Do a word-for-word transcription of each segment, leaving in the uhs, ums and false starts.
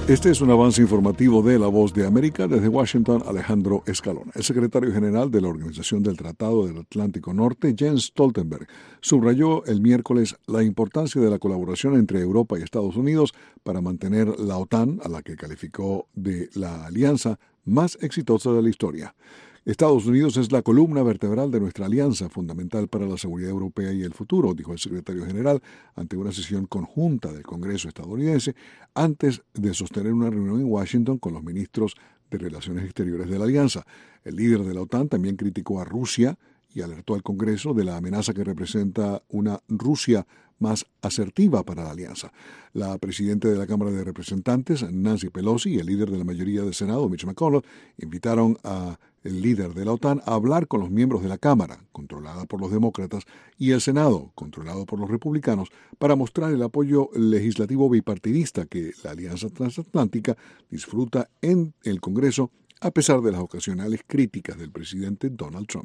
Este es un avance informativo de La Voz de América. Desde Washington, Alejandro Escalona. El secretario general de la Organización del Tratado del Atlántico Norte, Jens Stoltenberg, subrayó el miércoles la importancia de la colaboración entre Europa y Estados Unidos para mantener la OTAN, a la que calificó de la alianza más exitosa de la historia. Estados Unidos es la columna vertebral de nuestra alianza, fundamental para la seguridad europea y el futuro, dijo el secretario general ante una sesión conjunta del Congreso estadounidense, antes de sostener una reunión en Washington con los ministros de Relaciones Exteriores de la alianza. El líder de la OTAN también criticó a Rusia y alertó al Congreso de la amenaza que representa una Rusia más asertiva para la alianza. La presidenta de la Cámara de Representantes, Nancy Pelosi, y el líder de la mayoría del Senado, Mitch McConnell, invitaron a el líder de la OTAN a hablar con los miembros de la Cámara, controlada por los demócratas, y el Senado, controlado por los republicanos, para mostrar el apoyo legislativo bipartidista que la alianza transatlántica disfruta en el Congreso, a pesar de las ocasionales críticas del presidente Donald Trump.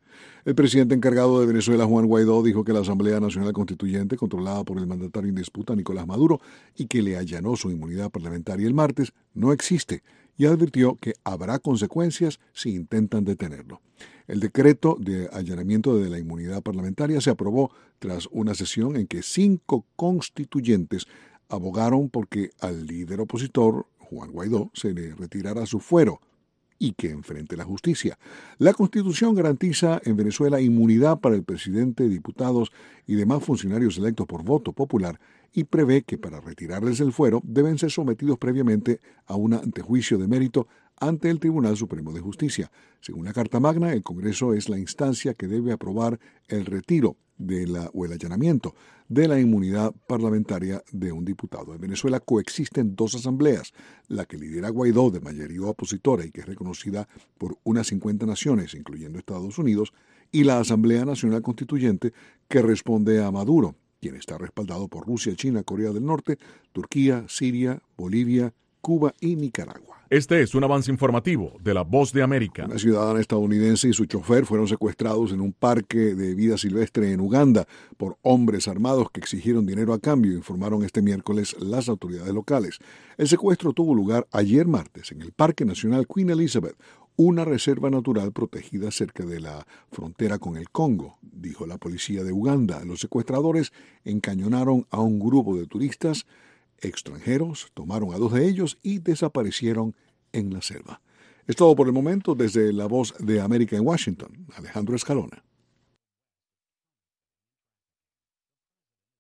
El presidente encargado de Venezuela, Juan Guaidó, dijo que la Asamblea Nacional Constituyente, controlada por el mandatario en disputa Nicolás Maduro, y que le allanó su inmunidad parlamentaria el martes, no existe, y advirtió que habrá consecuencias si intentan detenerlo. El decreto de allanamiento de la inmunidad parlamentaria se aprobó tras una sesión en que cinco constituyentes abogaron porque al líder opositor, Juan Guaidó, se le retirara su fuero y que enfrente la justicia. La Constitución garantiza en Venezuela inmunidad para el presidente, diputados y demás funcionarios electos por voto popular y prevé que para retirarles el fuero deben ser sometidos previamente a un antejuicio de mérito ante el Tribunal Supremo de Justicia. Según la Carta Magna, el Congreso es la instancia que debe aprobar el retiro de la, o el allanamiento de la inmunidad parlamentaria de un diputado. En Venezuela coexisten dos asambleas, la que lidera Guaidó de mayoría opositora y que es reconocida por unas cincuenta naciones, incluyendo Estados Unidos, y la Asamblea Nacional Constituyente, que responde a Maduro, quien está respaldado por Rusia, China, Corea del Norte, Turquía, Siria, Bolivia, Cuba y Nicaragua. Este es un avance informativo de La Voz de América. Una ciudadana estadounidense y su chofer fueron secuestrados en un parque de vida silvestre en Uganda por hombres armados que exigieron dinero a cambio, informaron este miércoles las autoridades locales. El secuestro tuvo lugar ayer martes en el Parque Nacional Queen Elizabeth, una reserva natural protegida cerca de la frontera con el Congo, dijo la policía de Uganda. Los secuestradores encañonaron a un grupo de turistas extranjeros, tomaron a dos de ellos y desaparecieron en la selva. Es todo por el momento desde La Voz de América en Washington. Alejandro Escalona.